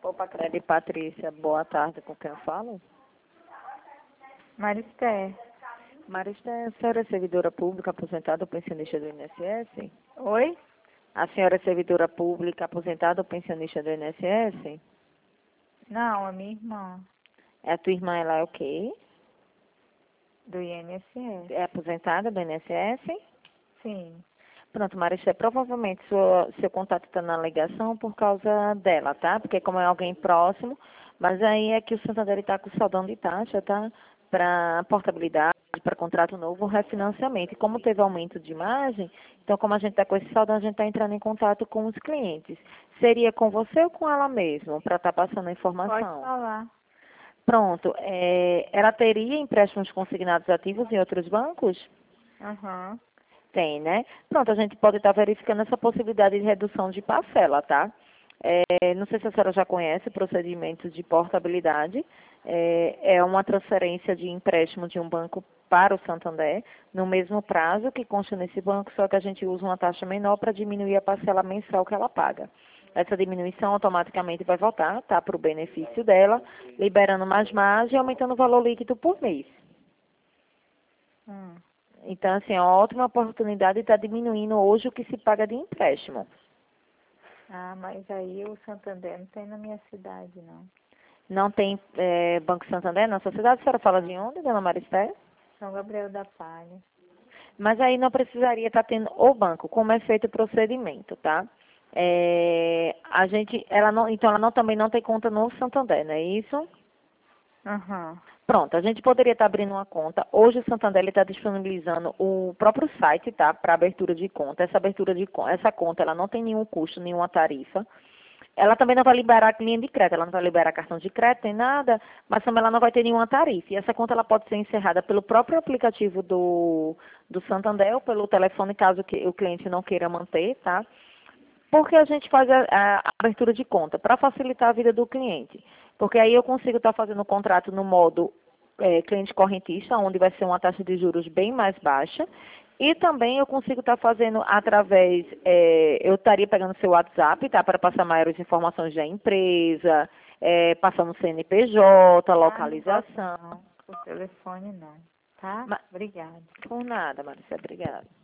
Opa, Crédito Patrícia, boa tarde, com quem eu falo? Maristé. Maristé, a senhora é servidora pública aposentada ou pensionista do INSS? Oi? A senhora é servidora pública aposentada ou pensionista do INSS? Não, a minha irmã, A tua irmã, ela é o quê? do INSS. É aposentada do INSS? Sim. Pronto, Maristé, provavelmente seu contato está na ligação por causa dela, tá? Porque como é alguém próximo, mas aí é que o Santander está com saldão de taxa, tá? Para portabilidade, para contrato novo, refinanciamento. E como teve aumento de margem, então como a gente está com esse saldão, a gente está entrando em contato com os clientes. Seria com você ou com ela mesmo, para estar passando a Pode informação? falar. Pronto, ela teria empréstimos consignados ativos em outros bancos? Aham. Tem, né? Pronto, a gente pode estar verificando essa possibilidade de redução de parcela, tá? Não sei se a senhora já conhece o procedimento de portabilidade. É uma transferência de empréstimo de um banco para o Santander, no mesmo prazo que consta nesse banco, só que a gente usa uma taxa menor para diminuir a parcela mensal que ela paga. Essa diminuição automaticamente vai voltar, tá? Para o benefício dela, liberando mais margem e aumentando o valor líquido por mês. Hum. Então, assim, é uma ótima oportunidade de estar diminuindo hoje o que se paga de empréstimo. Ah, mas aí o Santander não tem na minha cidade, não. Não tem Banco Santander na sua cidade? A senhora fala de onde, dona Maristé? São Gabriel da Palha. Mas aí não precisaria estar tendo o banco, como é feito o procedimento, tá? Então ela também não tem conta no Santander, não é isso? Aham. Pronto, a gente poderia estar abrindo uma conta. Hoje o Santander está disponibilizando o próprio site, tá, para abertura de conta. Essa conta, ela não tem nenhum custo, nenhuma tarifa. Ela também não vai liberar linha de crédito, ela não vai liberar cartão de crédito, nem nada, mas também ela não vai ter nenhuma tarifa. E essa conta ela pode ser encerrada pelo próprio aplicativo do Santander ou pelo telefone, caso o cliente não queira manter, tá? Porque a gente faz a abertura de conta? Para facilitar a vida do cliente. Porque aí eu consigo estar fazendo o contrato no modo cliente correntista, onde vai ser uma taxa de juros bem mais baixa. E também eu consigo estar fazendo através, eu estaria pegando seu WhatsApp, tá? Para passar maiores informações da empresa, passando CNPJ, localização. Não, por telefone não. Tá? Mas, Obrigada. por nada, Marcia, obrigada.